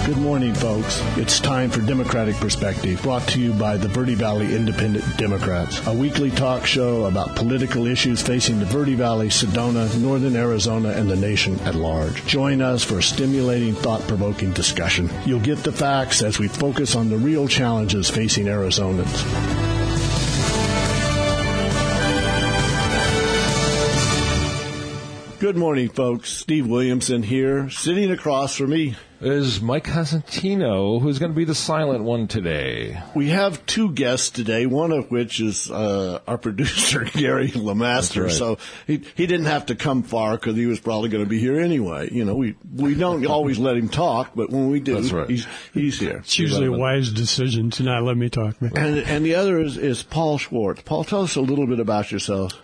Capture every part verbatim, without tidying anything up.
Good morning, folks. It's time for Democratic Perspective, brought to you by the Verde Valley Independent Democrats, a weekly talk show about political issues facing the Verde Valley, Sedona, Northern Arizona, and the nation at large. Join us for a stimulating, thought-provoking discussion. You'll get the facts as we focus on the real challenges facing Arizonans. Good morning, folks. Steve Williamson here. Sitting across from me is Mike Cosentino, who's going to be the silent one today. We have two guests today, one of which is uh, our producer, Gary LeMaster. Right. So he he didn't have to come far because he was probably going to be here anyway. You know, we, we don't always let him talk, but when we do, right. he's he's here. It's usually a wise decision to not let me talk. Man. And, and the other is, is Paul Schwartz. Paul, tell us a little bit about yourself.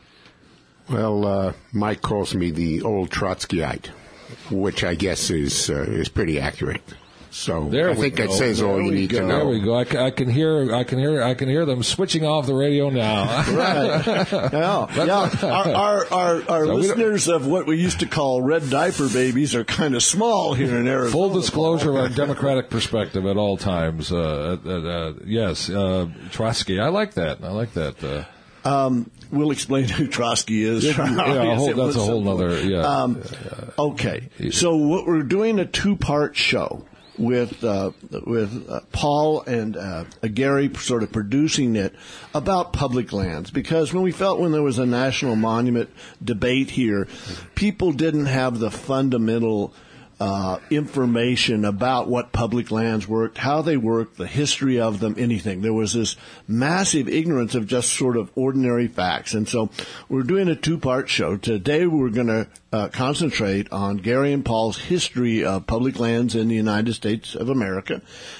Well, uh, Mike calls me the old Trotskyite, which I guess is uh, is pretty accurate. So there I think go. that says there all you need go. to know. There we go. I can, I can hear, I can hear, I can hear them switching off the radio now. Right. Yeah. yeah. Our our our, our so listeners of what we used to call red diaper babies are kind of small here in Arizona. Full disclosure of our Democratic perspective at all times. Uh, uh, uh, yes, uh, Trotsky. I like that. I like that. Uh, Um, we'll explain who Trotsky is. Yeah, a whole, that's a whole other, yeah. Um, okay. So what we're doing a two-part show with, uh, with uh, Paul and uh, Gary sort of producing it about public lands. Because when we felt when there was a national monument debate here, people didn't have the fundamental Uh, information about what public lands worked, how they worked, the history of them, anything. There was this massive ignorance of just sort of ordinary facts. And so we're doing a two-part show. Today we're going to uh, concentrate on Gary and Paul's history of public lands in the United States of America.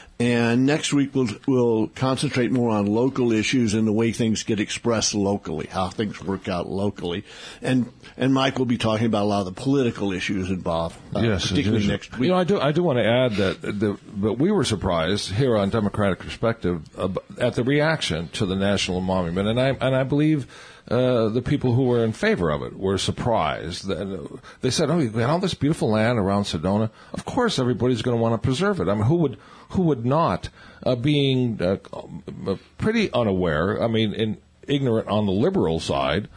And next week we'll, we'll concentrate more on local issues and the way things get expressed locally, how things work out locally. And and Mike will be talking about a lot of the political issues involved, uh, yes, particularly next week. You know, I do I do want to add that the, that we were surprised here on Democratic Perspective uh, at the reaction to the National Monument, and I and I believe. Uh, the people who were in favor of it were surprised. They said, "Oh, you got all this beautiful land around Sedona. Of course, everybody's going to want to preserve it. I mean, who would, who would not?" Uh, being uh, pretty unaware, I mean, in, ignorant on the liberal side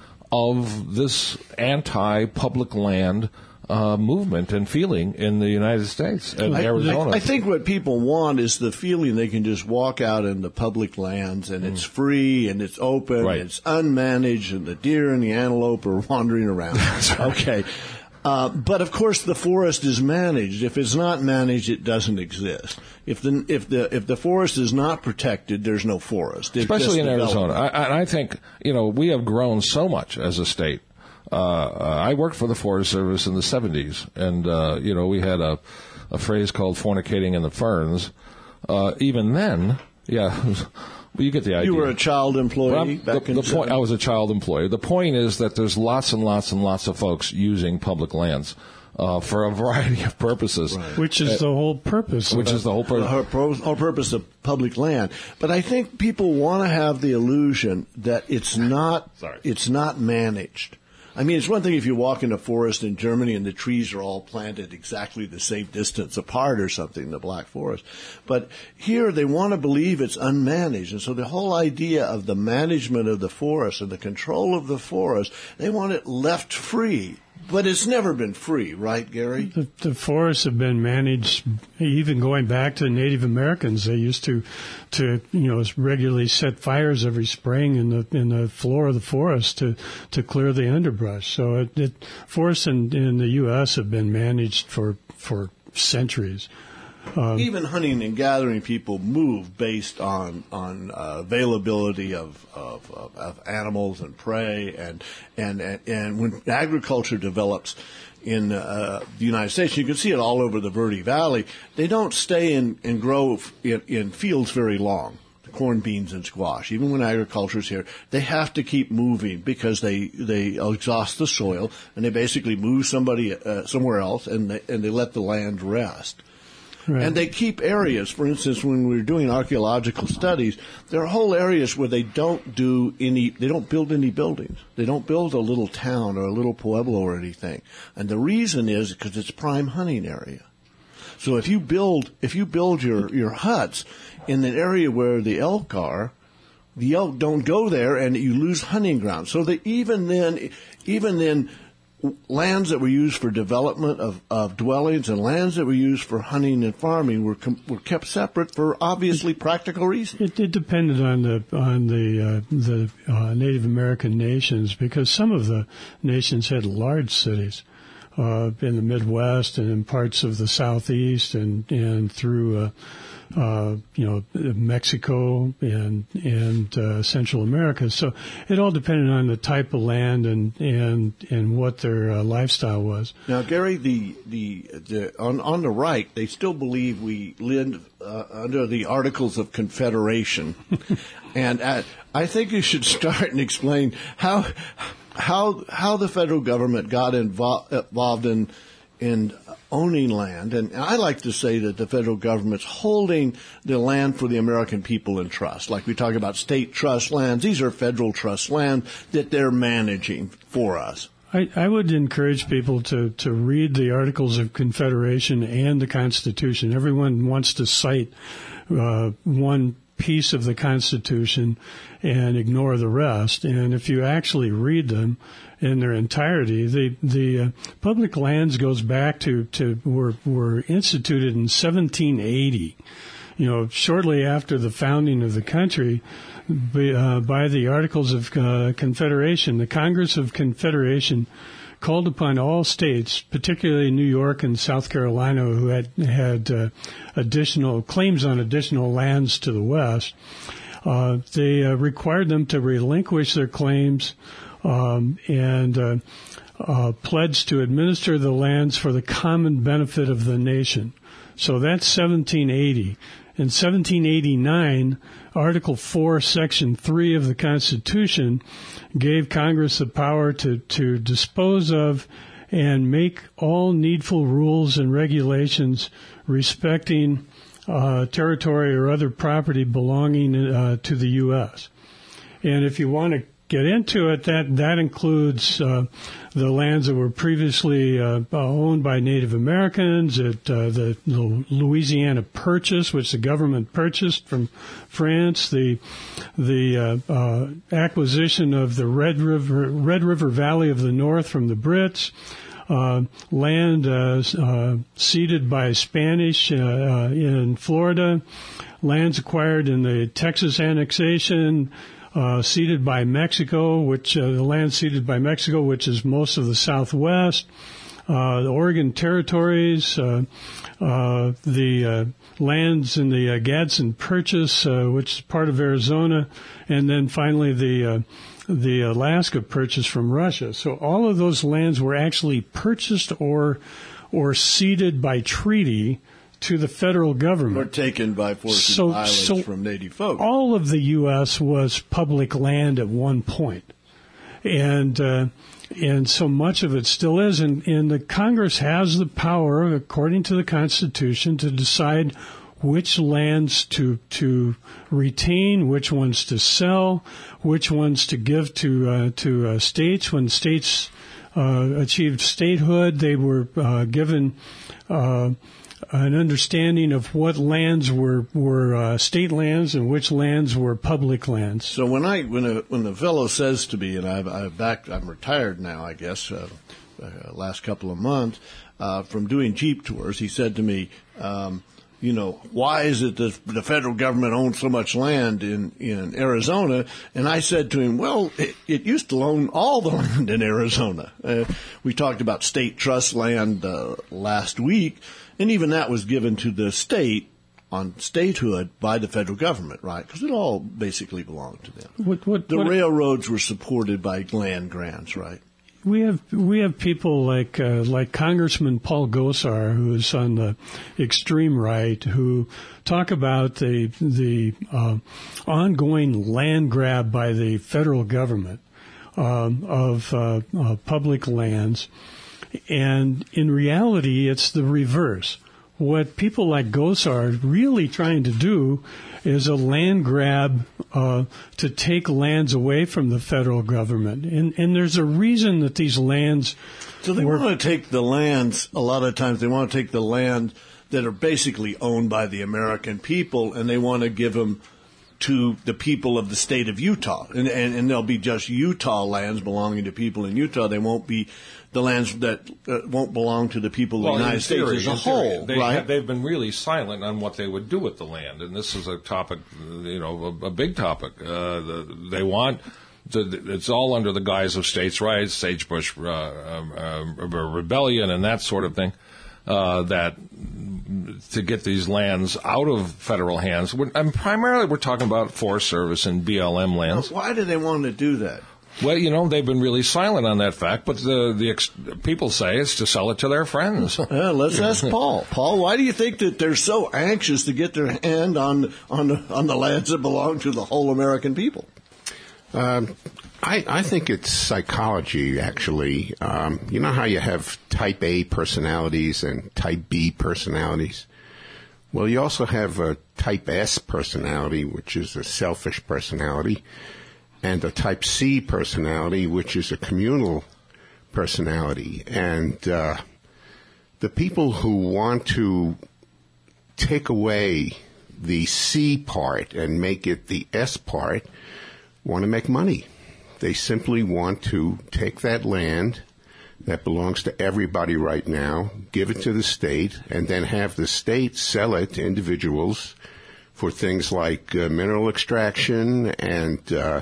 of this anti-public land Uh, movement and feeling in the United States and I, Arizona. I, I think what people want is the feeling they can just walk out in the public lands and mm. it's free and it's open, right. and it's unmanaged, and the deer and the antelope are wandering around. Okay. Uh, but of course, the forest is managed. If it's not managed, it doesn't exist. If the if the if the forest is not protected, there's no forest. It Especially in develops. Arizona. I, I think you know we have grown so much as a state. Uh, I worked for the Forest Service in the seventies, and, uh, you know, we had a, a phrase called fornicating in the ferns. Uh, even then, yeah, well, you get the idea. You were a child employee well, back the, in the point, I was a child employee. The point is that there's lots and lots and lots of folks using public lands uh, for a variety of purposes. Right. Which is uh, the whole purpose. Which is the whole purpose. The whole purpose of public land. But I think people want to have the illusion that it's not, Sorry. it's not managed. I mean, it's one thing if you walk in a forest in Germany and the trees are all planted exactly the same distance apart or something, the Black Forest. But here they want to believe it's unmanaged. And so the whole idea of the management of the forest and the control of the forest, they want it left free. But it's never been free, right, Gary? The, the forests have been managed, even going back to the Native Americans. They used to, to you know, regularly set fires every spring in the in the floor of the forest to, to clear the underbrush. So it, it, forests in, in the U S have been managed for for centuries. Um, Even hunting and gathering people move based on on uh, availability of, of, of, of animals and prey, and and and, and when agriculture develops in uh, the United States, you can see it all over the Verde Valley. They don't stay in and grow in, in fields very long. Corn, beans, and squash. Even when agriculture's here, they have to keep moving because they they exhaust the soil, and they basically move somebody uh, somewhere else, and they, and they let the land rest. Right. And they keep areas. For instance, when we're doing archaeological studies, there are whole areas where they don't do any, they don't build any buildings. They don't build a little town or a little pueblo or anything. And the reason is because it's prime hunting area. So if you build if you build your, your huts in an area where the elk are, the elk don't go there, and you lose hunting grounds. So that even then, even then, lands that were used for development of, of dwellings and lands that were used for hunting and farming were com- were kept separate for obviously practical reasons. It, it depended on the on the uh, the uh, Native American nations, because some of the nations had large cities uh, in the Midwest and in parts of the Southeast and and through. Uh, Uh, you know, Mexico and and uh, Central America. So it all depended on the type of land and and and what their uh, lifestyle was. Now, Gary, the the, the on on the right, they still believe we live uh, under the Articles of Confederation, and uh, I think you should start and explain how how how the federal government got involved involved in in owning land. And I like to say that the federal government's holding the land for the American people in trust. Like we talk about state trust lands, these are federal trust land that they're managing for us. I, I would encourage people to, to read the Articles of Confederation and the Constitution. Everyone wants to cite uh, one piece of the Constitution and ignore the rest. And if you actually read them in their entirety, the the uh, public lands goes back to, to were were instituted in seventeen eighty. You know, shortly after the founding of the country, by, uh, by the Articles of uh, Confederation, the Congress of Confederation called upon all states, particularly New York and South Carolina, who had had uh, additional claims on additional lands to the west. Uh, they uh, required them to relinquish their claims um, and uh, uh, pledged to administer the lands for the common benefit of the nation. So that's seventeen eighty. In seventeen eighty-nine, Article four, Section three of the Constitution gave Congress the power to, to dispose of and make all needful rules and regulations respecting uh, territory or other property belonging uh, to the U S. And if you want to get into it, that that includes uh, the lands that were previously uh, owned by Native Americans, at uh, the, the Louisiana Purchase, which the government purchased from France, the the uh, uh, acquisition of the Red River Red River Valley of the North from the Brits, uh, land uh, uh, ceded by Spanish uh, uh, in Florida, lands acquired in the Texas annexation. Uh, ceded by Mexico, which uh, the land ceded by Mexico, which is most of the Southwest, uh, the Oregon territories, uh, uh, the uh, lands in the uh, Gadsden Purchase, uh, which is part of Arizona, and then finally the uh, the Alaska Purchase from Russia. So all of those lands were actually purchased or or ceded by treaty to the federal government. Or taken by forcing so, violence so from native folks. All of the U S was public land at one point. And uh, and so much of it still is. And, and the Congress has the power, according to the Constitution, to decide which lands to to retain, which ones to sell, which ones to give to, uh, to uh, states. When states uh, achieved statehood, they were uh, given Uh, an understanding of what lands were were uh, state lands and which lands were public lands. So when I when a when the fellow says to me, and I've, I've back I'm retired now, I guess, uh, uh, last couple of months uh, from doing Jeep tours, he said to me, um, you know, why is it that the federal government owns so much land in in Arizona? And I said to him, well, it, it used to own all the land in Arizona. Uh, we talked about state trust land uh, last week. And even that was given to the state on statehood by the federal government, right? Because it all basically belonged to them. What, what, the what, railroads were supported by land grants, right? We have we have people like uh, like Congressman Paul Gosar, who is on the extreme right, who talk about the the uh, ongoing land grab by the federal government um, of uh, uh, public lands. And in reality, it's the reverse. What people like Gosar are really trying to do is a land grab uh, to take lands away from the federal government. And, and there's a reason that these lands... So they were, want to take the lands, a lot of times they want to take the land that are basically owned by the American people, and they want to give them to the people of the state of Utah. And, and, and they'll be just Utah lands belonging to people in Utah. They won't be the lands that uh, won't belong to the people well, of the United theory, States as a theory, whole, they right? Have, they've been really silent on what they would do with the land. And this is a topic, you know, a, a big topic. Uh, the, they want... It's all under the guise of states' rights, Sagebrush uh, uh, uh, rebellion, and that sort of thing. Uh, that to get these lands out of federal hands, we're, and primarily we're talking about Forest Service and B L M lands. Why do they want to do that? Well, you know, they've been really silent on that fact, but the the ex- people say it's to sell it to their friends. Uh, let's ask Paul. Paul, why do you think that they're so anxious to get their hand on on the, on the lands that belong to the whole American people? Um, I, I think it's psychology, actually. Um, you know how you have type A personalities and type B personalities? Well, you also have a type S personality, which is a selfish personality, and a type C personality, which is a communal personality. And uh, the people who want to take away the C part and make it the S part want to make money. They simply want to take that land that belongs to everybody right now, give it to the state, and then have the state sell it to individuals for things like uh, mineral extraction and uh,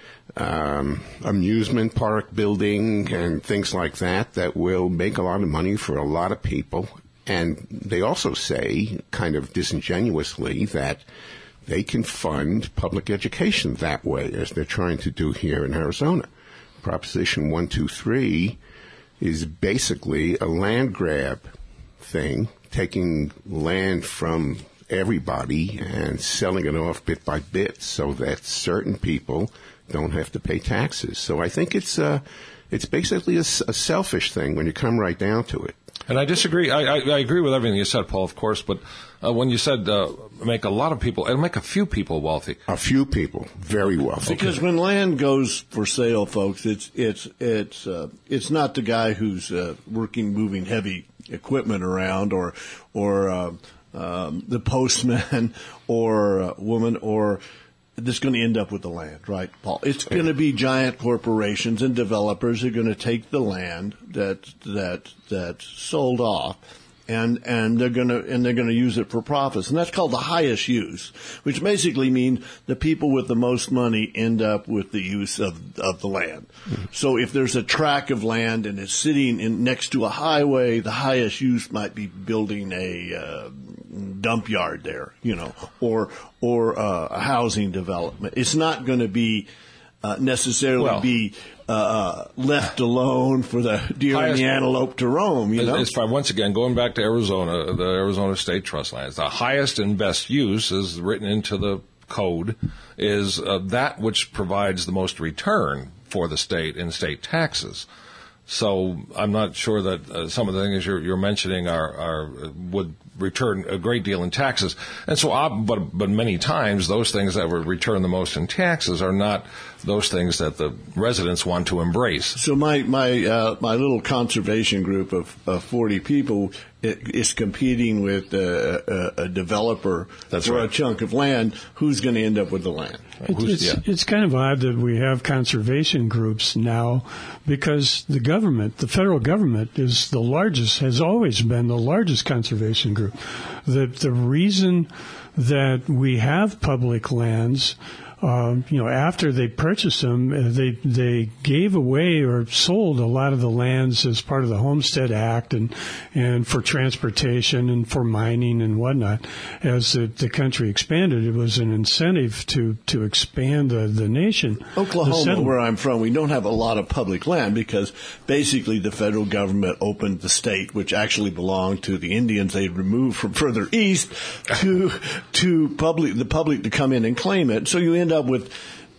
um, amusement park building and things like that that will make a lot of money for a lot of people. And they also say, kind of disingenuously, that they can fund public education that way, as they're trying to do here in Arizona. Proposition one two three is basically a land grab thing, taking land from everybody and selling it off bit by bit so that certain people don't have to pay taxes. So I think it's uh, it's basically a, a selfish thing when you come right down to it. And I disagree. I, I, I agree with everything you said, Paul, of course. But uh, when you said uh, make a lot of people, it'll make a few people wealthy. A few people very wealthy. Because okay. when land goes for sale, folks, it's it's it's uh, it's not the guy who's uh, working, moving heavy equipment around, or or uh, um, the postman, or uh, woman, or that's going to end up with the land, right, Paul? It's going to be giant corporations and developers who are going to take the land that that that's sold off, and and they're going to and they're going to use it for profits, and that's called the highest use, which basically means the people with the most money end up with the use of of the land. Mm-hmm. So if there's a tract of land and it's sitting in next to a highway, the highest use might be building a uh, dump yard there, you know, or or uh, a housing development. It's not going to be uh, necessarily well, be uh, left alone for the deer highest, and the antelope to roam. You know, it's fine. Once again, going back to Arizona, the Arizona State Trust lands, the highest and best use is written into the code is uh, that which provides the most return for the state in state taxes. So I'm not sure that uh, some of the things you're, you're mentioning are, are would return a great deal in taxes. And so, uh, but but many times those things that would return the most in taxes are not those things that the residents want to embrace. So my my uh, my little conservation group of, of forty people is competing with uh, a, a developer That's for right. a chunk of land. Who's going to end up with the land? It's, it's, yeah. it's kind of odd that we have conservation groups now, because the government, the federal government, is the largest, has always been the largest conservation group. The the reason that we have public lands, Um, you know, after they purchased them, uh, they they gave away or sold a lot of the lands as part of the Homestead Act and and for transportation and for mining and whatnot. As the, the country expanded, it was an incentive to, to expand the, the nation. Oklahoma, where I'm from, we don't have a lot of public land because basically the federal government opened the state, which actually belonged to the Indians they removed from further east, to to public the public to come in and claim it. So you end up with,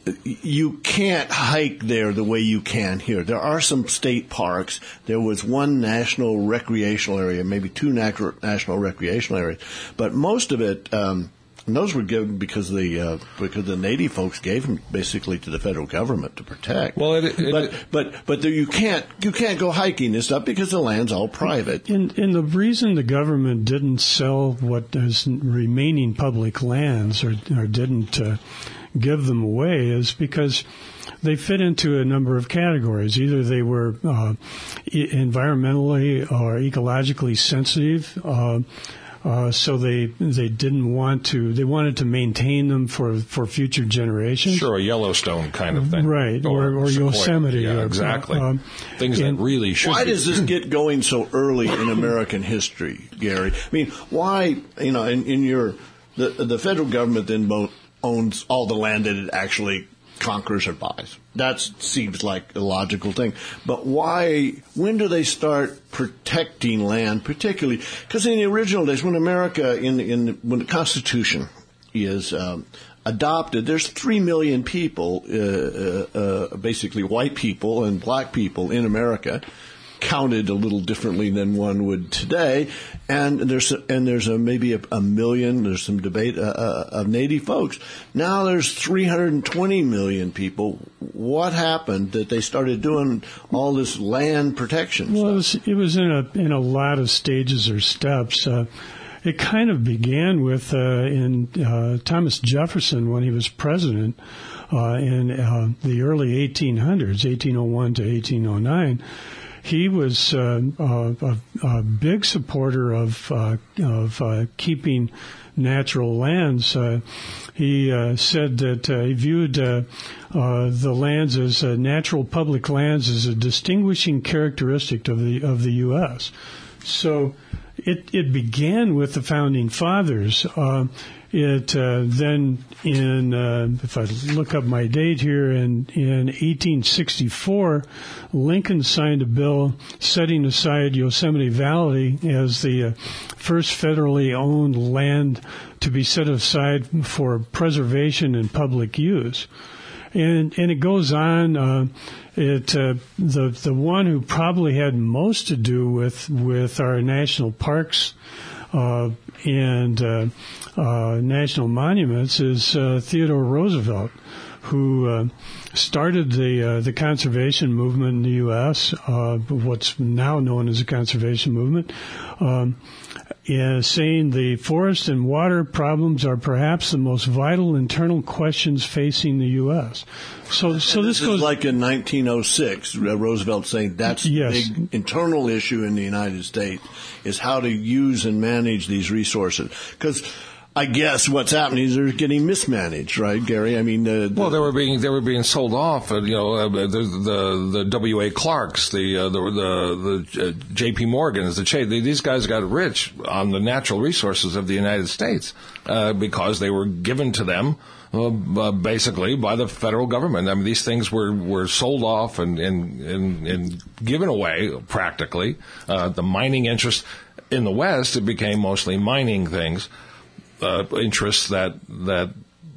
you can't hike there the way you can here. There are some state parks. There was one national recreational area, maybe two national recreational areas, but most of it, um, And those were given because the uh, because the native folks gave them basically to the federal government to protect. Well, it, it, but but but the, you can't you can't go hiking this stuff because the land's all private. And, and the reason the government didn't sell what is remaining public lands or, or didn't uh, give them away is because they fit into a number of categories. Either they were uh, environmentally or ecologically sensitive, uh, uh, so they they didn't want to. They wanted to maintain them for, for future generations. Sure, a Yellowstone kind of thing, right? Or, or, or Yosemite, yeah, or, exactly. Um, Things that really should. Why be. does this get going so early in American history, Gary? I mean, why? You know, in, in your the the federal government then owns all the land that it actually conquers or buys. That seems like a logical thing. But why, when do they start protecting land, particularly? Because in the original days, when America, in, in when the Constitution is um, adopted, there's three million people, uh, uh, uh, basically white people and black people in America, counted a little differently than one would today, and there's a, and there's a, maybe a, a million. There's some debate uh, uh, of Native folks. Now there's three hundred twenty million people. What happened that they started doing all this land protection well, stuff? It was, it was in a in a lot of stages or steps. Uh, it kind of began with uh, in uh, Thomas Jefferson when he was president uh, in uh, the early eighteen hundreds, eighteen oh one to eighteen oh nine. He was uh, uh, a, a big supporter of uh, of uh, keeping natural lands. Uh, he uh, said that uh, he viewed uh, uh, the lands as uh, natural public lands as a distinguishing characteristic of the of the U S. So it it began with the founding fathers. Uh, It uh, then, in uh, if I look up my date here, in in eighteen sixty-four, Lincoln signed a bill setting aside Yosemite Valley as the uh, first federally owned land to be set aside for preservation and public use. And and it goes on. Uh, it uh, the the one who probably had most to do with with our national parks uh, and uh, uh, national monuments is uh, Theodore Roosevelt, who uh, started the uh, the conservation movement in the U S, uh, what's now known as the conservation movement, um, is saying the forest and water problems are perhaps the most vital internal questions facing the U S. So, so this, this goes is like in nineteen oh six. Roosevelt saying that's yes. the big internal issue in the United States is how to use and manage these resources. Because I guess what's happening is they're getting mismanaged, right, Gary? I mean, the, the well, they were being they were being sold off. Uh, you know, uh, the, the the W A Clarks, the uh, the the, the uh, J P Morgans, the Chase. These guys got rich on the natural resources of the United States uh, because they were given to them. Uh, uh, basically by the federal government. I mean, these things were, were sold off and, and, and, and given away practically. Uh, the mining interests in the West, it became mostly mining things, uh, interests that, that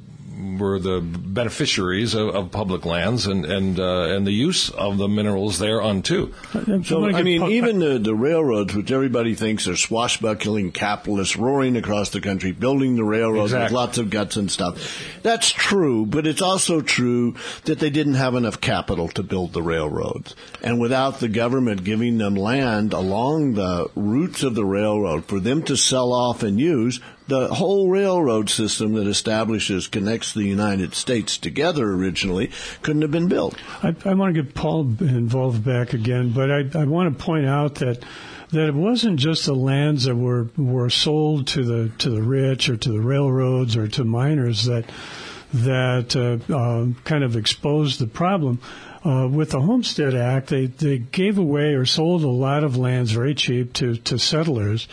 were the beneficiaries of, of public lands and and uh, and the use of the minerals thereunto. So I mean, even the, the railroads, which everybody thinks are swashbuckling capitalists roaring across the country, building the railroads exactly. with lots of guts and stuff. That's true, but it's also true that they didn't have enough capital to build the railroads, and without the government giving them land along the routes of the railroad for them to sell off and use, the whole railroad system that establishes, connects the United States together originally couldn't have been built. I, I want to get Paul involved back again, but I, I want to point out that that it wasn't just the lands that were were sold to the to the rich or to the railroads or to miners that that uh, uh, kind of exposed the problem. Uh, with the Homestead Act, they, they gave away or sold a lot of lands very cheap to, to settlers.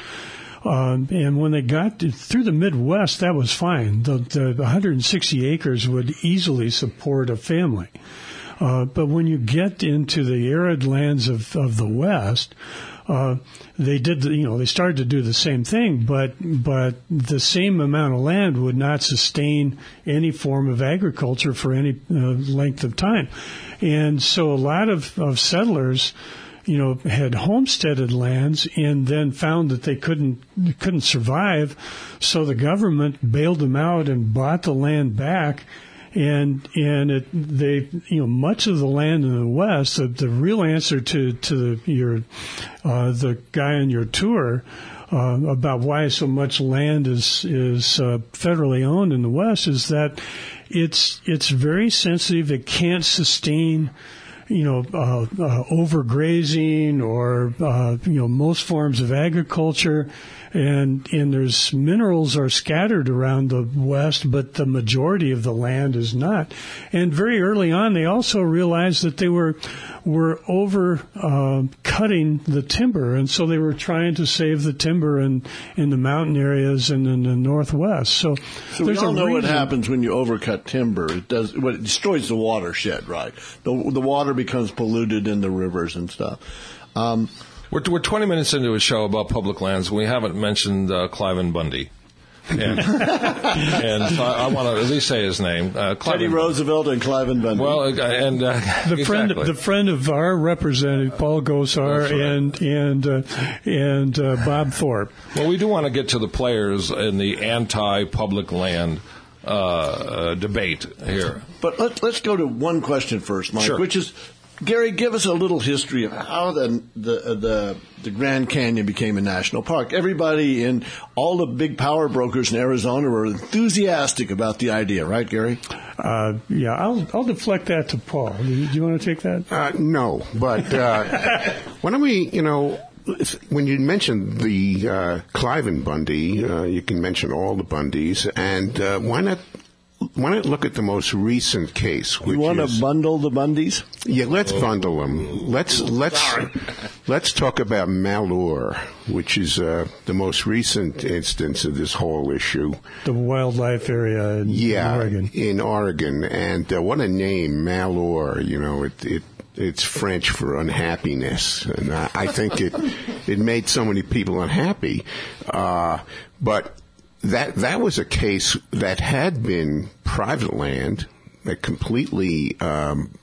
Um, and when they got to, through the Midwest, that was fine. The, the one hundred sixty acres would easily support a family. Uh, but when you get into the arid lands of, of the West, uh, they did, the, you know, they started to do the same thing, but but the same amount of land would not sustain any form of agriculture for any uh, length of time. And so a lot of, of settlers you know, had homesteaded lands and then found that they couldn't couldn't survive, so the government bailed them out and bought the land back. And and it, they you know much of the land in the West. The, the real answer to to the, your uh, the guy on your tour uh, about why so much land is is uh, federally owned in the West is that it's it's very sensitive. It can't sustain you know uh, uh, overgrazing or uh, you know most forms of agriculture. And and there's minerals are scattered around the West, but the majority of the land is not. And very early on, they also realized that they were were over uh, cutting the timber, and so they were trying to save the timber in, in the mountain areas and in the Northwest. So, so we all know reason. What happens when you overcut timber. It does. Well, it destroys the watershed, right? The the water becomes polluted in the rivers and stuff. Um, We're, we're twenty minutes into a show about public lands, and we haven't mentioned uh, Cliven Bundy. And, and I, I want to at least say his name. Uh, Teddy Roosevelt and Cliven Bundy. Well, uh, and uh, the exactly. friend, the friend of our representative Paul Gosar right. and and uh, and uh, Bob Thorpe. Well, we do want to get to the players in the anti-public land uh, uh, debate here. But let, let's go to one question first, Mike, sure. which is. Gary, give us a little history of how the, the the the Grand Canyon became a national park. Everybody in all the big power brokers in Arizona were enthusiastic about the idea, right, Gary? Uh, yeah, I'll I'll deflect that to Paul. Do you, do you want to take that? Uh, no, but uh, why don't we, you know, when you mention the uh, Cliven Bundy, uh, you can mention all the Bundys, and uh, why not? Why not look at the most recent case? Which you want is, to bundle the Bundys? Yeah, let's bundle them. Let's let's let's talk about Malheur, which is uh, the most recent instance of this whole issue. The wildlife area in yeah, Oregon. in Oregon, and uh, what a name, Malheur. You know, it it. It's French for unhappiness, and I, I think it it made so many people unhappy. Uh, but that that was a case that had been private land that completely um,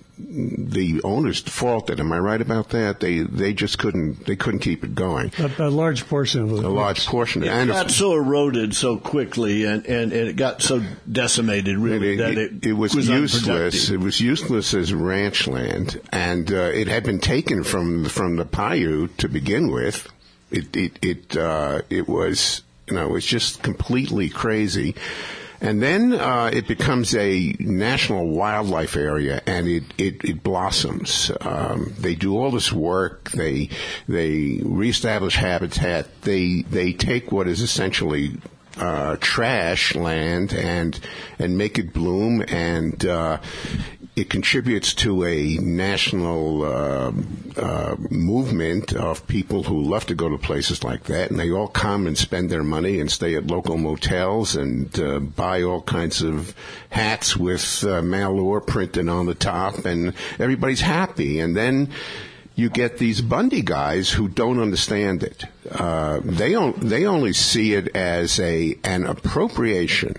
the owners defaulted. Am I right about that? They they just couldn't they couldn't keep it going. A, a large portion of it. A large portion. It and got if, so eroded so quickly, and, and, and it got so decimated, really, it, that it, it, it was, was useless. It was useless as ranch land, and uh, it had been taken from from the Paiute to begin with. It it it uh, it was you know it's just completely crazy. And then uh, it becomes a national wildlife area, and it, it, it blossoms. Um, they do all this work. They they reestablish habitat. They they take what is essentially uh, trash land and and make it bloom, and uh, it contributes to a national uh, uh, movement of people who love to go to places like that, and they all come and spend their money and stay at local motels and uh, buy all kinds of hats with uh, Malheur printed on the top, and everybody's happy. And then you get these Bundy guys who don't understand it. Uh, they don't. They only see it as a an appropriation,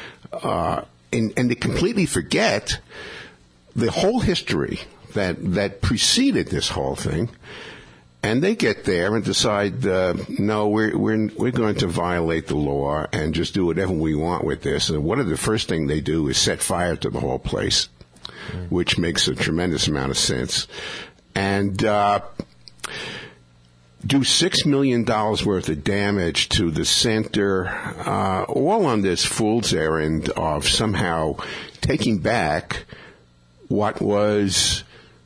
uh, and, and they completely forget the whole history that that preceded this whole thing, and they get there and decide, uh, no, we're we're we're going to violate the law and just do whatever we want with this. And what are the first thing they do is set fire to the whole place, mm. which makes a tremendous amount of sense, and uh, do six million dollars worth of damage to the center, uh, all on this fool's errand of somehow taking back what was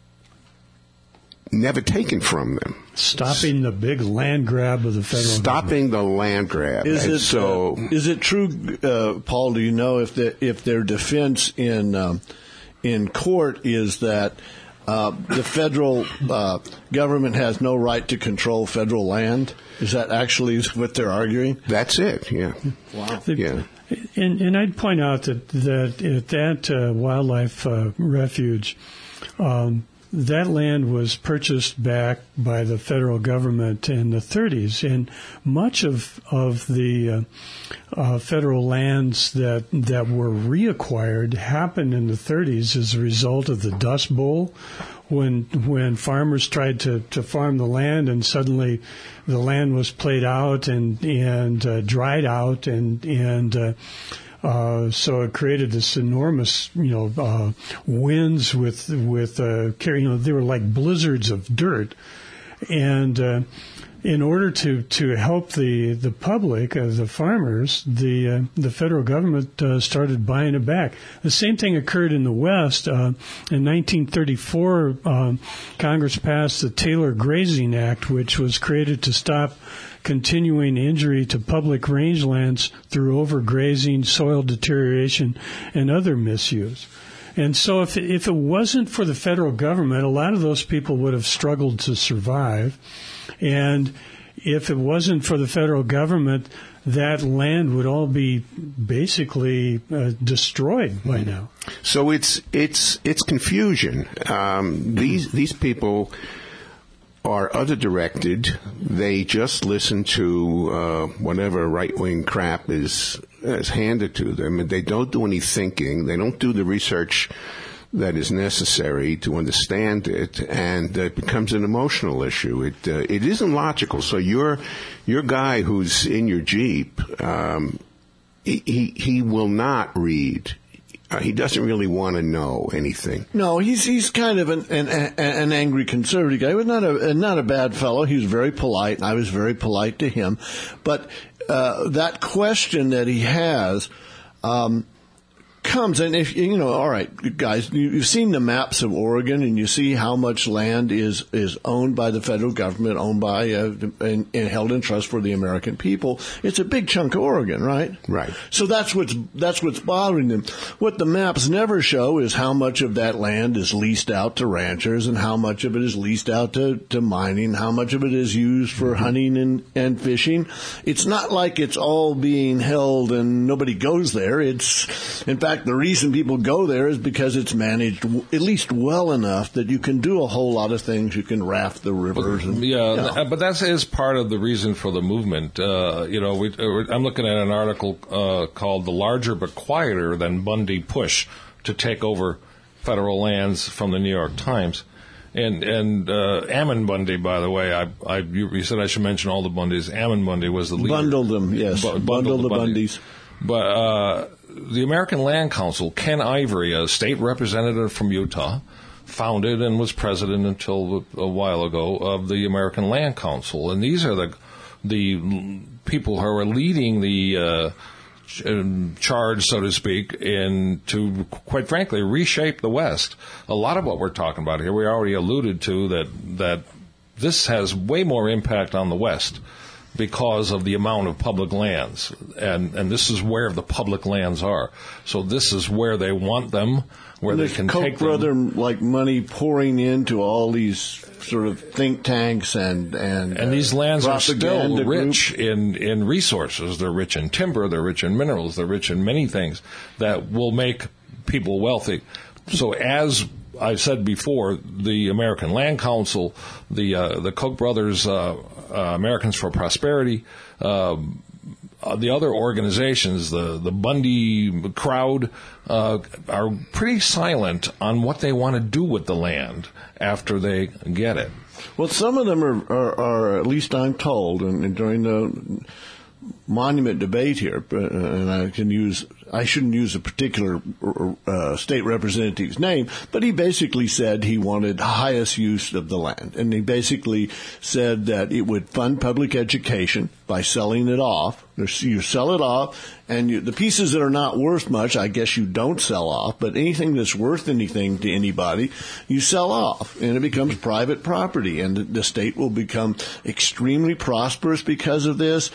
never taken from them. Stopping the big land grab of the federal Stopping government. the land grab. Is and it, so, uh, is it true, uh, Paul, do you know if the, if their defense in um, in court is that uh, the federal uh, government has no right to control federal land? Is that actually what they're arguing? That's it, yeah. Wow. The, yeah. And, and I'd point out that, that at that uh, wildlife uh, refuge, um, that land was purchased back by the federal government in the thirties, and much of of the uh, uh, federal lands that that were reacquired happened in the thirties as a result of the Dust Bowl, when when farmers tried to, to farm the land, and suddenly the land was played out and and uh, dried out, and and uh, uh, so it created this enormous, you know, uh, winds with with uh, you know, they were like blizzards of dirt, and uh, in order to, to help the the public, uh, the farmers, the uh, the federal government uh, started buying it back. The same thing occurred in the West. Uh, in nineteen thirty-four, uh, Congress passed the Taylor Grazing Act, which was created to stop continuing injury to public rangelands through overgrazing, soil deterioration, and other misuse. And so if if it wasn't for the federal government, a lot of those people would have struggled to survive. And if it wasn't for the federal government, that land would all be basically uh, destroyed by now. So it's it's it's confusion. Um, these these people are other directed. They just listen to uh, whatever right wing crap is is handed to them, and they don't do any thinking. They don't do the research that is necessary to understand it, and uh, it becomes an emotional issue. It uh, it isn't logical. So your your guy who's in your Jeep, um, he, he he will not read. Uh, he doesn't really want to know anything. No, he's he's kind of an an, an angry conservative guy. He was not a not a bad fellow. He was very polite, and I was very polite to him. But uh, that question that he has. Um, comes, and if you know, all right, guys, you, you've seen the maps of Oregon, and you see how much land is is owned by the federal government, owned by uh, and, and held in trust for the American people. It's a big chunk of Oregon, right? Right. So that's what's that's what's bothering them. What the maps never show is how much of that land is leased out to ranchers, and how much of it is leased out to, to mining, how much of it is used for mm-hmm. hunting and, and fishing. It's not like it's all being held and nobody goes there. It's, in fact, the reason people go there is because it's managed w- at least well enough that you can do a whole lot of things. You can raft the rivers. And, yeah, you know. But that is part of the reason for the movement. Uh, you know, we, I'm looking at an article uh, called "The Larger but Quieter Than Bundy Push to Take Over Federal Lands" from the New York Times. And and uh, Ammon Bundy, by the way, I, I you, you said I should mention all the Bundys. Ammon Bundy was the leader. Bundle them, yes. Bu- bundle, bundle the Bundys. Bundys. But uh, the American Land Council, Ken Ivory, a state representative from Utah, founded and was president until a while ago of the American Land Council. And these are the the people who are leading the uh, charge, so to speak, in to, quite frankly, reshape the West. A lot of what we're talking about here, we already alluded to that that this has way more impact on the West because of the amount of public lands. And, and this is where the public lands are. So this is where they want them, where There's they can Koch take brother, them. like money pouring into all these sort of think tanks and and And these lands uh, are still propaganda rich group. in, in resources. They're rich in timber, they're rich in minerals, they're rich in many things that will make people wealthy. So as I've said before, the American Land Council, the uh, the Koch brothers, uh, uh, Americans for Prosperity, uh, uh, the other organizations, the, the Bundy crowd, uh, are pretty silent on what they want to do with the land after they get it. Well, some of them are, are, are at least I'm told, and, and during the monument debate here, and I can use, I shouldn't use a particular uh, state representative's name, but he basically said he wanted highest use of the land. And he basically said that it would fund public education by selling it off. You sell it off, and you, the pieces that are not worth much, I guess you don't sell off, but anything that's worth anything to anybody, you sell off, and it becomes private property, and the state will become extremely prosperous because of this,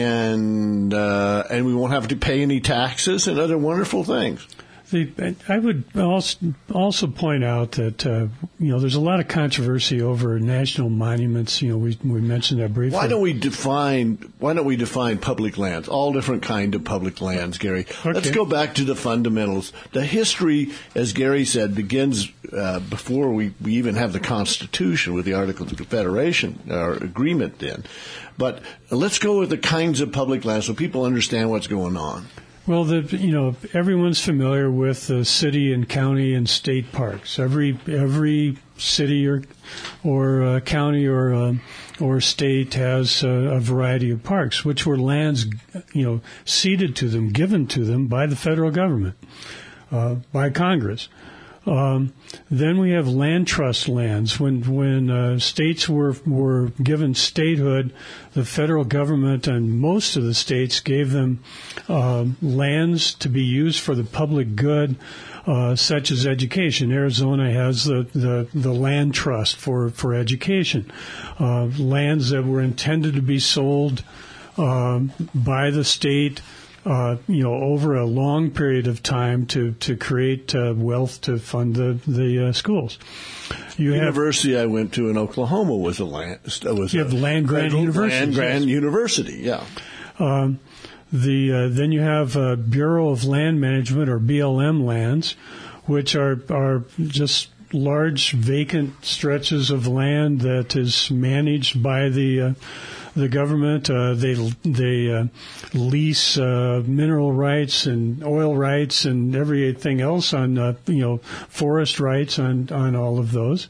and uh, and we won't have to pay any taxes and other wonderful things. The, I would also also point out that uh, you know there's a lot of controversy over national monuments. You know, we we mentioned that briefly. Why don't we define Why don't we define public lands? All different kind of public lands, Gary. Okay. Let's go back to the fundamentals. The history, as Gary said, begins uh, before we, we even have the Constitution with the Articles of Confederation or agreement. Then, but let's go with the kinds of public lands so people understand what's going on. Well, the you know everyone's familiar with the city and county and state parks. Every every city or or uh, county or uh, or state has uh, a variety of parks, which were lands, you know, ceded to them, given to them by the federal government, uh, by Congress. Um, then we have land trust lands. When when uh, states were were given statehood, the federal government and most of the states gave them uh, lands to be used for the public good, uh, such as education. Arizona has the, the, the land trust for for education, uh, lands that were intended to be sold uh, by the state. Uh, you know, over a long period of time to to create uh, wealth to fund the the uh, schools. You the have, university I went to in Oklahoma was a land was you a have land grant university. Land grant university, yeah. Um, the uh, then you have uh, Bureau of Land Management, or B L M lands, which are are just large vacant stretches of land that is managed by the uh, the government. Uh, they they uh, lease uh, mineral rights and oil rights and everything else on uh, you know forest rights on on all of those.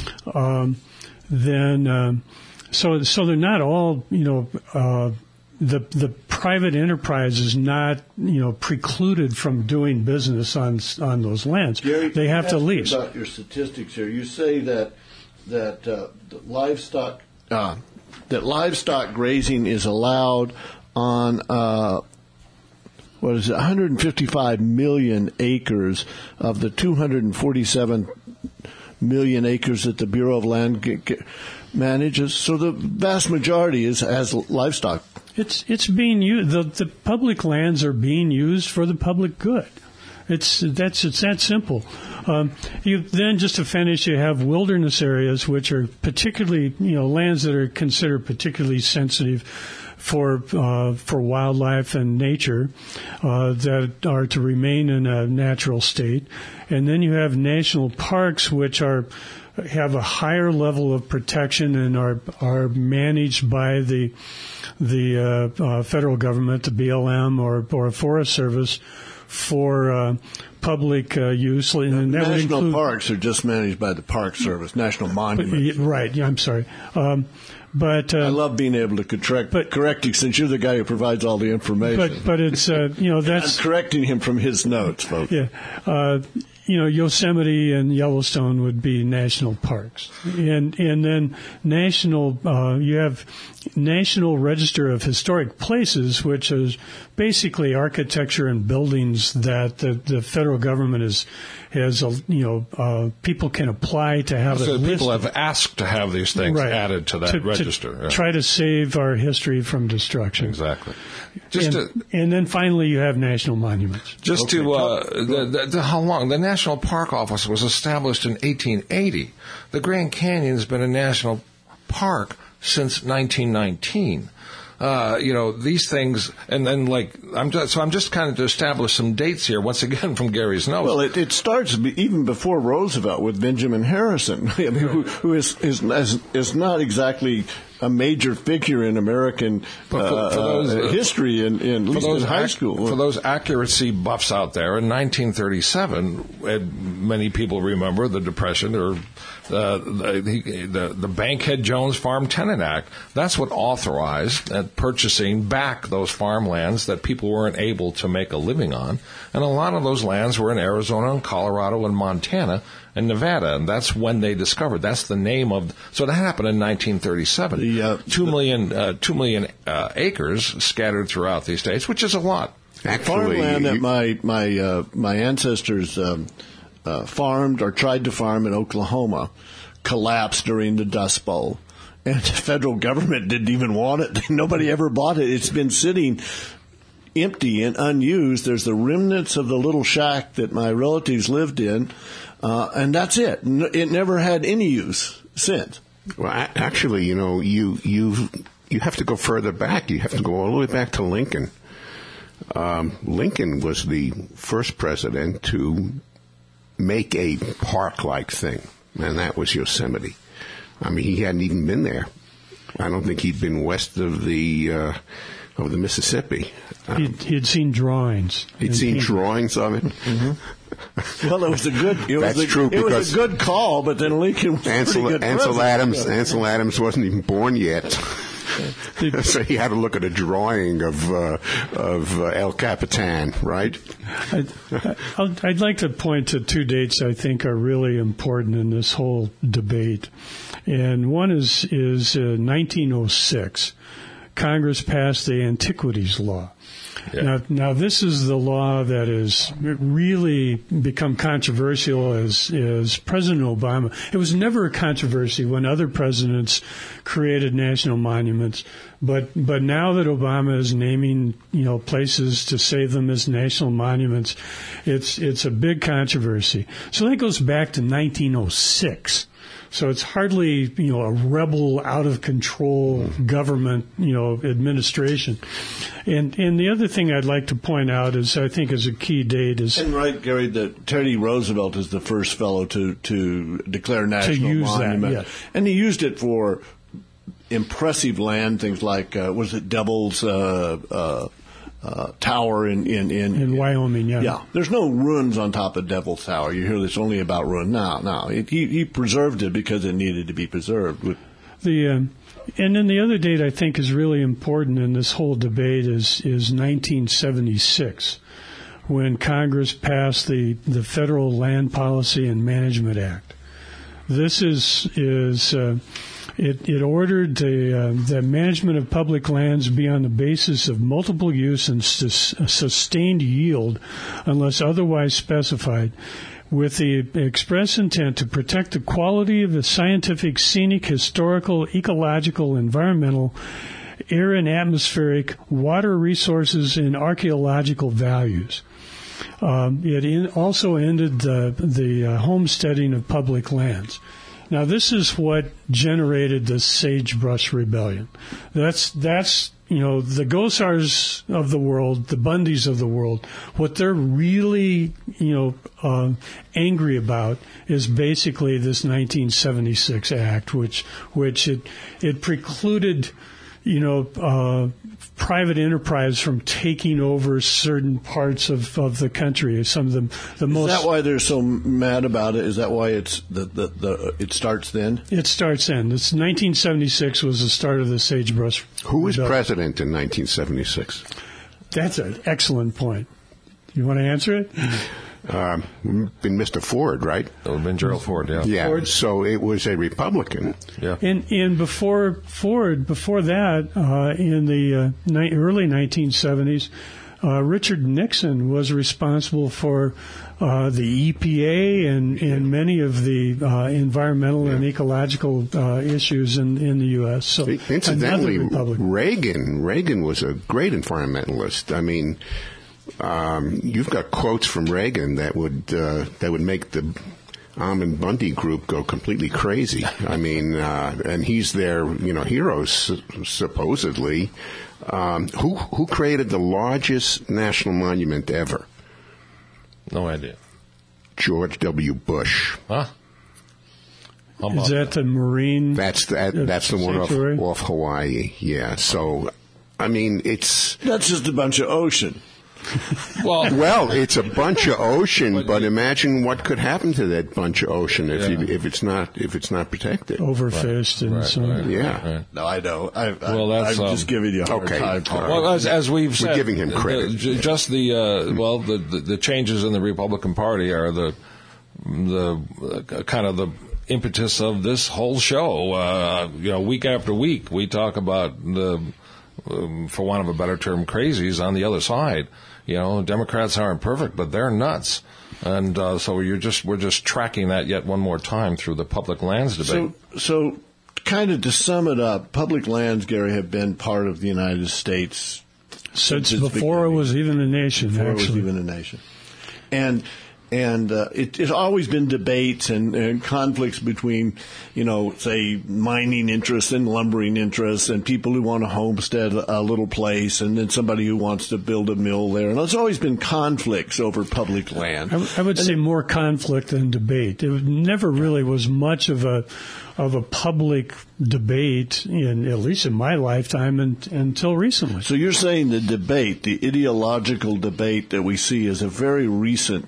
Um, then um, so so they're not all you know. Uh, The the private enterprise is not you know precluded from doing business on on those lands. Gary, they have to lease. About your statistics here, you say that that uh, the livestock uh, that livestock grazing is allowed on uh, what is it, one hundred fifty-five million acres of the two hundred forty-seven million acres that the Bureau of Land g- g- manages. So the vast majority is as livestock. It's it's being used. The the public lands are being used for the public good. It's that's it's that simple. Um, you then just to finish, you have wilderness areas, which are particularly you know lands that are considered particularly sensitive for uh, for wildlife and nature uh, that are to remain in a natural state, and then you have national parks, which are have a higher level of protection and are are managed by the the uh, uh, federal government, the B L M or or Forest Service, for uh, public uh, use. And that would National include, parks are just managed by the Park Service. National monuments, right? Yeah, I'm sorry. Um, But uh, I love being able to correct, but, correct you since you're the guy who provides all the information. But but it's uh, you know that's I'm correcting him from his notes, folks. Yeah, uh, you know Yosemite and Yellowstone would be national parks, and and then national uh, you have National Register of Historic Places, which is basically architecture and buildings that the, the federal government is has a, you know uh, people can apply to have so it people listed. have asked to have these things Right. added to that to, register. To yeah. Try to save our history from destruction. Exactly. Just and, to, and then finally, you have national monuments. Just Okay, to uh, the, the, the, how long the National Park Office was established in eighteen eighty. The Grand Canyon has been a national park since nineteen nineteen. Uh, you know, these things, and then like, I'm just, so I'm just kind of to establish some dates here, once again from Gary's notes. Well, it, it starts even before Roosevelt with Benjamin Harrison, I mean, who, who is, is is not exactly a major figure in American for, for those, uh, history, in, in at least in high ac- school. For those accuracy buffs out there, in nineteen thirty-seven, and many people remember the Depression or uh, the, the the Bankhead Jones Farm Tenant Act. That's what authorized uh, purchasing back those farmlands that people weren't able to make a living on, and a lot of those lands were in Arizona and Colorado and Montana and Nevada, and that's when they discovered. That's the name of. So that happened in nineteen thirty-seven. The, uh, two million, uh, two million uh, acres scattered throughout these states, which is a lot. Actually, farmland you, that my my uh, my ancestors um, uh, farmed or tried to farm in Oklahoma collapsed during the Dust Bowl, and the federal government didn't even want it. Nobody ever bought it. It's been sitting empty and unused. There's the remnants of the little shack that my relatives lived in, uh, and that's it. It never had any use since. Well, actually, you know, you you you have to go further back. You have to go all the way back to Lincoln. Um, Lincoln was the first president to make a park-like thing, and that was Yosemite. I mean, he hadn't even been there. I don't think he'd been west of the uh, of the Mississippi. Um, He'd, he'd seen drawings. he'd seen drawings of it. Mm-hmm. Well, it was a good. It That's was a, true, It was because a good call, but then Lincoln was Ansel, pretty good Ansel president. Adams. Ansel Adams wasn't even born yet. So he had to look at a drawing of uh, of uh, El Capitan, right? I'd, I'd I'd like to point to two dates I think are really important in this whole debate, and one is is uh, nineteen oh six. Congress passed the Antiquities Law. Yeah. Now, now, this is the law that has really become controversial as, as President Obama. It was never a controversy when other presidents created national monuments, but but now that Obama is naming, you know, places to save them as national monuments, it's it's a big controversy. So that goes back to nineteen oh six. So it's hardly, you know, a rebel, out of control government, you know, administration. And and the other thing I'd like to point out is, I think, is a key date is. And right, Gary, that Teddy Roosevelt is the first fellow to to declare national to use monument, that, yeah. And he used it for impressive land, things like uh, was it Devil's uh, uh, uh, Tower in in, in in Wyoming, yeah. Yeah, there's no ruins on top of Devil's Tower. You hear this only about ruin. No, no, it, he he preserved it because it needed to be preserved. With the um, and then the other date I think is really important in this whole debate is is nineteen seventy-six, when Congress passed the the Federal Land Policy and Management Act. This is is uh, It, it ordered the, uh, the management of public lands be on the basis of multiple use and sus- sustained yield unless otherwise specified, with the express intent to protect the quality of the scientific, scenic, historical, ecological, environmental, air and atmospheric, water resources, and archaeological values. Um, it in, also ended the, the uh, homesteading of public lands. Now, this is what generated the Sagebrush Rebellion. That's, that's, you know, the Gosars of the world, the Bundys of the world, what they're really, you know, uh, angry about is basically this nineteen seventy-six Act, which, which it, it precluded, you know, uh, private enterprise from taking over certain parts of, of the country. Some of the the most. Is that why they're so mad about it? Is that why it's the the, the it starts then? It starts then. It's nineteen seventy-six was the start of the Sagebrush. Who was Rebellion. president in nineteen seventy-six? That's an excellent point. You want to answer it? Um, been Mister Ford, right? That would have been Gerald Ford, yeah. Yeah. Ford. So it was a Republican. Yeah. And and before Ford, before that, uh, in the uh, ni- early nineteen seventies, uh, Richard Nixon was responsible for uh, the E P A and, and many of the uh, environmental yeah. and ecological uh, issues in, in the U S. So incidentally, Reagan Reagan was a great environmentalist. I mean. Um, you've got quotes from Reagan that would uh, that would make the Almond Bundy group go completely crazy. I mean, uh, and he's their you know hero supposedly. Um, who who created the largest national monument ever? No idea. George W. Bush. Huh? Is that the Marine? That's the, that's the one off, off Hawaii. Yeah. So, I mean, it's that's just a bunch of ocean. Well, well, it's a bunch of ocean, but imagine what could happen to that bunch of ocean if yeah. you, if it's not if it's not protected, overfished right. and right, so right, yeah. Right. No, I know. I, I, well, that's, I'm um, just giving you a hard okay. time. Right. Well, as, as we've said, we're giving him credit. The, just the uh, well, the, the the changes in the Republican Party are the the uh, kind of the impetus of this whole show. Uh, you know, week after week, we talk about the, um, for want of a better term, crazies on the other side. You know, Democrats aren't perfect, but they're nuts, and uh, so you're just we're just tracking that yet one more time through the public lands debate. So, so kind of to sum it up, public lands, Gary, have been part of the United States since, since before it was even a nation. Before actually. it was even a nation, and. And uh, it, it's always been debates and, and conflicts between, you know, say, mining interests and lumbering interests and people who want to homestead a little place and then somebody who wants to build a mill there. And there's always been conflicts over public land. I, w- I would and say it, more conflict than debate. It never really was much of a of a public debate, in at least in my lifetime, and, until recently. So you're saying the debate, the ideological debate that we see is a very recent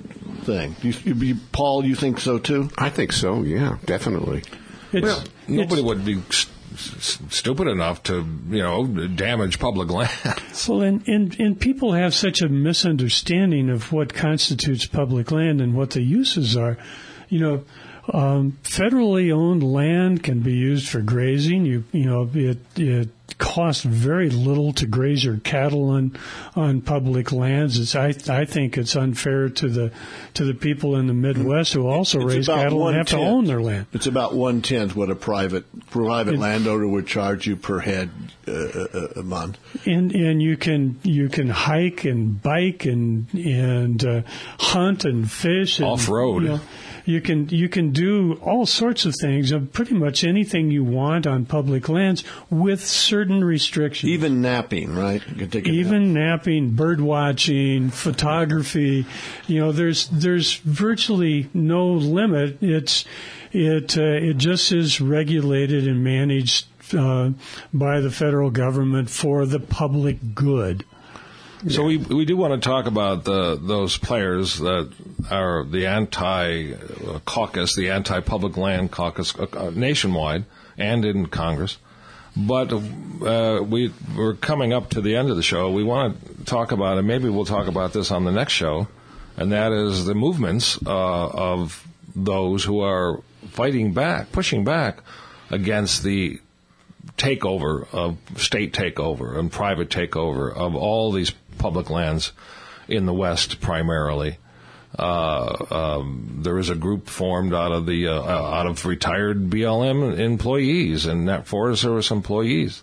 thing. You, you, Paul, you think so too? I think so. Yeah, definitely. It's, Well, nobody it's, would be st- st- stupid enough to, you know, damage public lands. Well, and, and, and people have such a misunderstanding of what constitutes public land and what the uses are. You know, um, federally owned land can be used for grazing. You you know, it it costs very little to graze your cattle on on public lands. It's I I think it's unfair to the to the people in the Midwest who also It's raise about cattle and have to one-tenth. own their land. It's about one tenth what a private private It- landowner would charge you per head uh, a, a month. And and you can you can hike and bike and and uh, hunt and fish and, Off-road. You know, you can you can do all sorts of things, uh, pretty much anything you want on public lands with certain restrictions. Even napping, right? You can take a nap. Even napping, bird watching, photography, you know, there's there's virtually no limit. It's it uh, it just is regulated and managed uh, by the federal government for the public good. So we we do want to talk about the those players that are the anti-caucus, the anti-public land caucus uh, nationwide and in Congress. But uh, we, we're coming up to the end of the show. We want to talk about, and maybe we'll talk about this on the next show, and that is the movements uh, of those who are fighting back, pushing back against the takeover of state takeover and private takeover of all these public lands in the West primarily. Uh, um, there is a group formed out of the uh, out of retired B L M employees and Net Forest Service employees,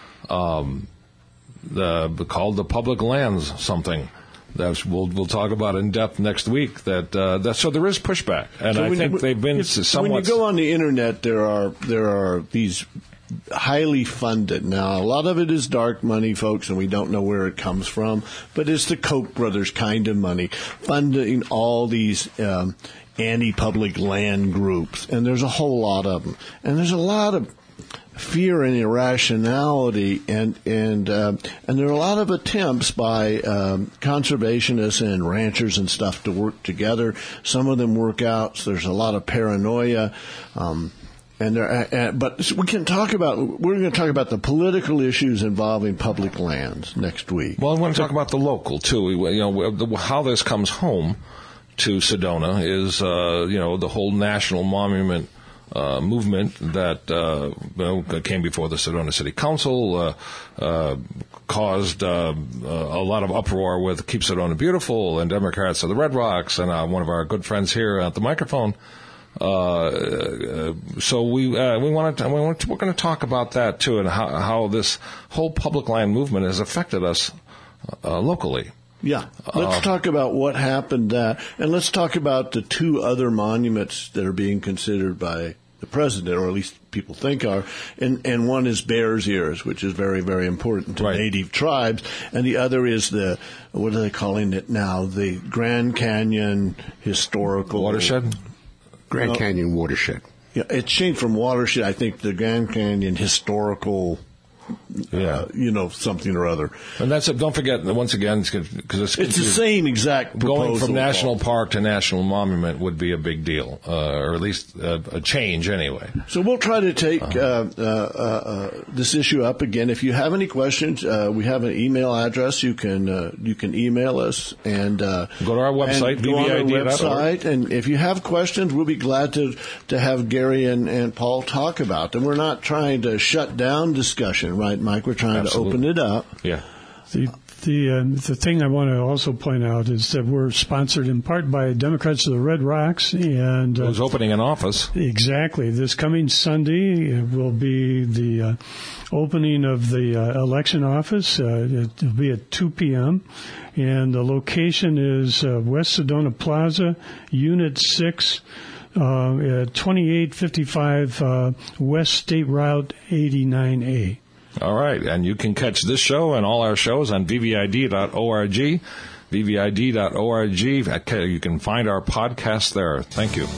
um, the, called the Public Lands something. That's we'll we'll talk about in depth next week. That uh, that so there is pushback, and So I when think you- they've been if- somewhat. When you go on the internet, there are there are these highly funded. Now, a lot of it is dark money, folks, and we don't know where it comes from. But it's the Koch brothers kind of money funding all these um, anti-public land groups, and there's a whole lot of them. And there's a lot of fear and irrationality, and and uh, and there are a lot of attempts by um, conservationists and ranchers and stuff to work together. Some of them work out. So there's a lot of paranoia. Um, And there, uh, but we can talk about. We're going to talk about the political issues involving public lands next week. Well, I want to talk about the local too. You know, the, how this comes home to Sedona is, uh, you know, the whole national monument uh, movement that uh, you know, came before the Sedona City Council, uh, uh, caused uh, a lot of uproar with Keep Sedona Beautiful and Democrats of the Red Rocks, and uh, one of our good friends here at the microphone. Uh, so we uh, we want to we want to, we're going to talk about that too, and how how this whole public land movement has affected us uh, locally. Yeah, let's uh, talk about what happened, uh, and let's talk about the two other monuments that are being considered by the president, or at least people think are, and, and one is Bears Ears, which is very, very important to right. native tribes, and the other is the, what are they calling it now, the Grand Canyon Historical Watershed? Grand Canyon Watershed. Yeah, it changed from watershed, I think, the Grand Canyon Historical, yeah, uh, you know, something or other. And that's it. Don't forget, once again, because it's, it's the same exact proposal. Going from national park to national monument would be a big deal, uh, or at least a, a change anyway. So we'll try to take uh, uh, uh, this issue up again. If you have any questions, uh, we have an email address. You can uh, you can email us and uh, go to our website, go on our V V I D dot org. website. And if you have questions, we'll be glad to to have Gary and, and Paul talk about them. We're not trying to shut down discussion, right, Mike? We're trying Absolutely. to open it up. Yeah. The the um, the thing I want to also point out is that we're sponsored in part by Democrats of the Red Rocks, and uh, Who's opening an office? Exactly. This coming Sunday will be the uh, opening of the uh, election office. Uh, it will be at two p.m. and the location is uh, West Sedona Plaza, Unit Six. Uh, at twenty-eight fifty-five uh, West State Route eighty-nine A. All right, and you can catch this show and all our shows on V V I D dot org, V V I D dot org. You can find our podcast there. Thank you.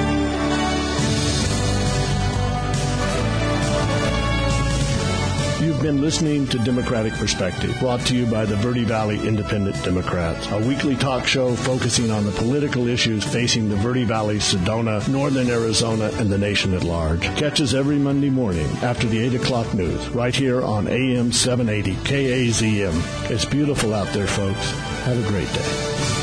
You've You've been listening to Democratic Perspective, brought to you by the Verde Valley Independent Democrats, a weekly talk show focusing on the political issues facing the Verde Valley, Sedona, northern Arizona, and the nation at large. Catch us every Monday morning after the eight o'clock news, right here on A M seven eighty K A Z M. It's beautiful out there, folks. Have a great day.